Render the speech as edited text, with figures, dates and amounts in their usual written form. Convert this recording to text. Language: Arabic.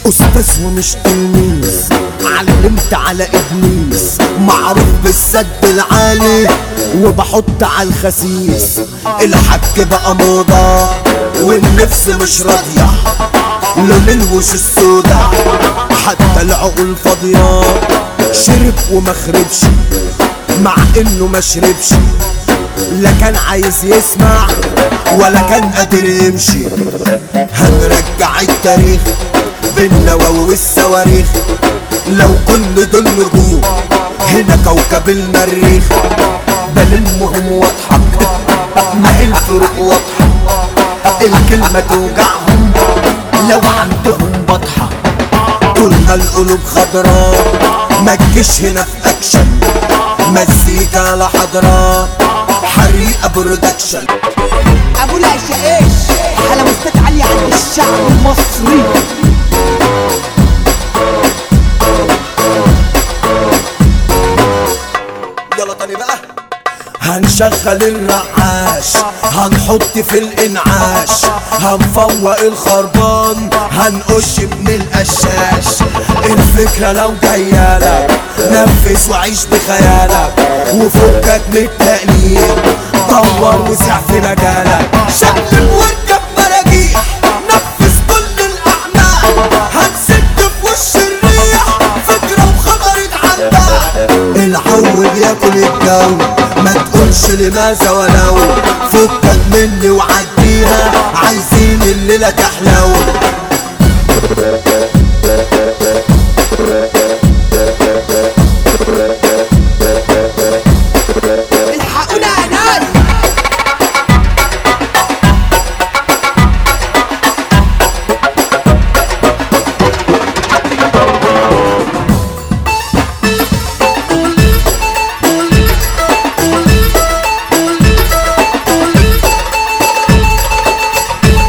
أستاذ ومش تلميذ، علمت على إبليس، معروف بالسد العالي وبحط على الخسيس. الحك بقى موضة والنفس مش راضية، لون الوش السودا حتى العقول فاضية. شرب وما خربش مع انه ما شربش، لا كان عايز يسمع ولا كان قادر يمشي. هنرجع التاريخ بالنووي والصواريخ، لو كل دول نجوم هنا كوكب المريخ. بلمهم واضحك ما هي الفروق واضحة، الكلمة توجعهم لو عندهم بطحة. طولنا القلوب خضراء ما تجيش هنا في اكشن، مزيكا على حضرة حريقة برودكشن. ابو العشاقيش على مستوى عالية عند الشعب المصري. يلا تاني بقى. هنشغل الرعاش، هنحط في الانعاش، هنفوق الخربان، هنقش ابن القشاش. الفكرة لو جايالك نفذ وعيش بخيالك، وفكك من التقليد دور وسع في مجالك. شقلب واركب مراجيح نفذ كل الاعمال، هنسد في وش الريح فكرة وخبرت عندها. العو بياكل الجو ما تقولش لماذا ولو، فكك مني وعديها عايزين الليلة تحلو.